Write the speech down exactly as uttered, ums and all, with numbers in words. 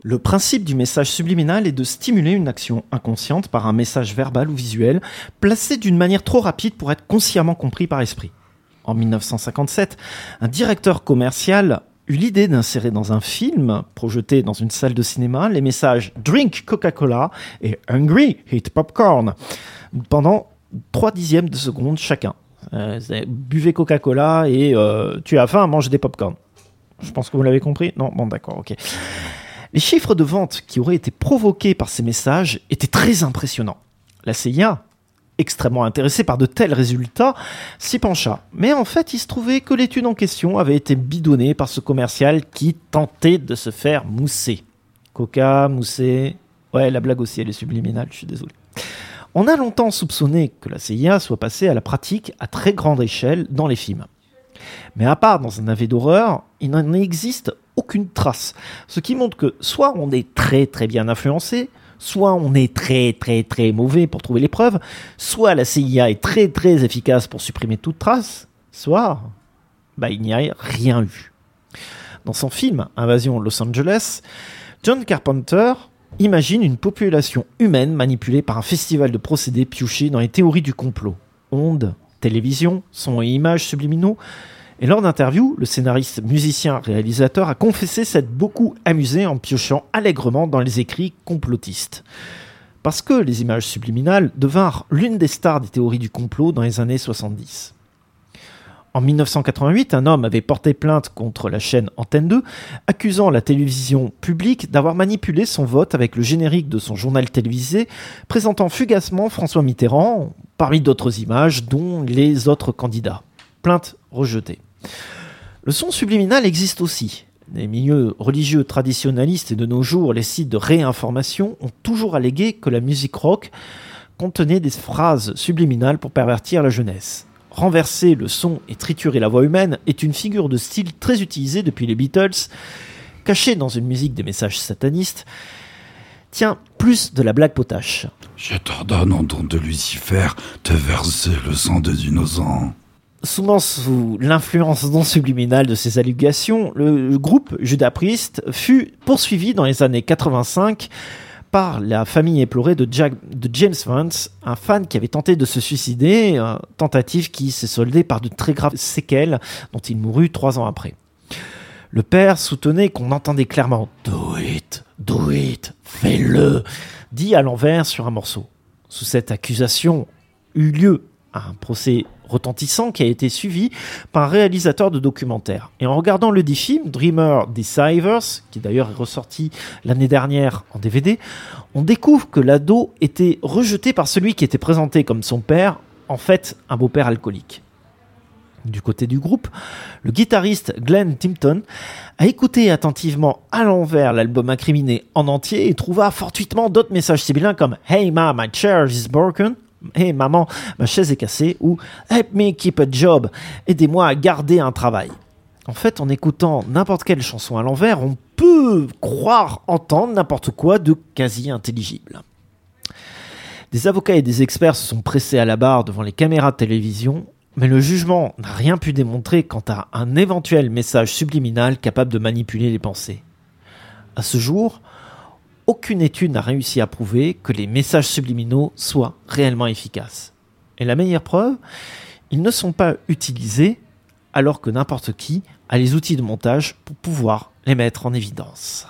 Le principe du message subliminal est de stimuler une action inconsciente par un message verbal ou visuel, placé d'une manière trop rapide pour être consciemment compris par l'esprit. En dix-neuf cent cinquante-sept, un directeur commercial eut l'idée d'insérer dans un film, projeté dans une salle de cinéma, les messages « Drink Coca-Cola » et « Hungry, eat popcorn » pendant trois dixièmes de seconde chacun. Euh, buvez Coca-Cola et euh, tu as faim, mange des popcorn. Je pense que vous l'avez compris. Non, bon d'accord, ok. Les chiffres de vente qui auraient été provoqués par ces messages étaient très impressionnants. La C I A, extrêmement intéressée par de tels résultats, s'y pencha. Mais en fait, il se trouvait que l'étude en question avait été bidonnée par ce commercial qui tentait de se faire mousser. Coca, mousser... Ouais, la blague aussi, elle est subliminale, je suis désolé. On a longtemps soupçonné que la C I A soit passée à la pratique à très grande échelle dans les films. Mais à part dans un navet d'horreur, il n'en existe aucune trace. Ce qui montre que soit on est très très bien influencé, soit on est très très très mauvais pour trouver les preuves, soit la C I A est très très efficace pour supprimer toute trace, soit bah, il n'y a rien eu. Dans son film Invasion Los Angeles, John Carpenter imagine une population humaine manipulée par un festival de procédés piochés dans les théories du complot. Ondes, télévision, sons et images subliminaux. Et lors d'interviews, le scénariste, musicien, réalisateur a confessé s'être beaucoup amusé en piochant allègrement dans les écrits complotistes. Parce que les images subliminales devinrent l'une des stars des théories du complot dans les années soixante-dix. En dix-neuf cent quatre-vingt-huit, un homme avait porté plainte contre la chaîne Antenne deux, accusant la télévision publique d'avoir manipulé son vote avec le générique de son journal télévisé, présentant fugacement François Mitterrand, parmi d'autres images, dont les autres candidats. Plainte rejetée. Le son subliminal existe aussi. Les milieux religieux traditionnalistes et de nos jours les sites de réinformation ont toujours allégué que la musique rock contenait des phrases subliminales pour pervertir la jeunesse. Renverser le son et triturer la voix humaine est une figure de style très utilisée depuis les Beatles, cachée dans une musique des messages satanistes. Tiens, plus de la blague potache. Je t'ordonne en don de Lucifer de verser le sang des innocents. Souvent sous l'influence non subliminale de ces allégations, le groupe Judas Priest fut poursuivi dans les années quatre-vingt-cinq par la famille éplorée de, Jack, de James Vance, un fan qui avait tenté de se suicider, une tentative qui s'est soldée par de très graves séquelles dont il mourut trois ans après. Le père soutenait qu'on entendait clairement « Do it, do it, fais-le » dit à l'envers sur un morceau. Sous cette accusation eut lieu un procès retentissant qui a été suivi par un réalisateur de documentaire. Et en regardant le dit film, Dreamer Deceivers, qui d'ailleurs est ressorti l'année dernière en D V D, on découvre que l'ado était rejeté par celui qui était présenté comme son père, en fait un beau-père alcoolique. Du côté du groupe, le guitariste Glenn Tipton a écouté attentivement à l'envers l'album incriminé en entier et trouva fortuitement d'autres messages sibyllins comme « Hey ma, my chair is broken » Hé hey, maman, ma chaise est cassée, ou Help me keep a job, aidez-moi à garder un travail. En fait, en écoutant n'importe quelle chanson à l'envers, on peut croire entendre n'importe quoi de quasi intelligible. Des avocats et des experts se sont pressés à la barre devant les caméras de télévision, mais le jugement n'a rien pu démontrer quant à un éventuel message subliminal capable de manipuler les pensées. À ce jour, aucune étude n'a réussi à prouver que les messages subliminaux soient réellement efficaces. Et la meilleure preuve, ils ne sont pas utilisés alors que n'importe qui a les outils de montage pour pouvoir les mettre en évidence.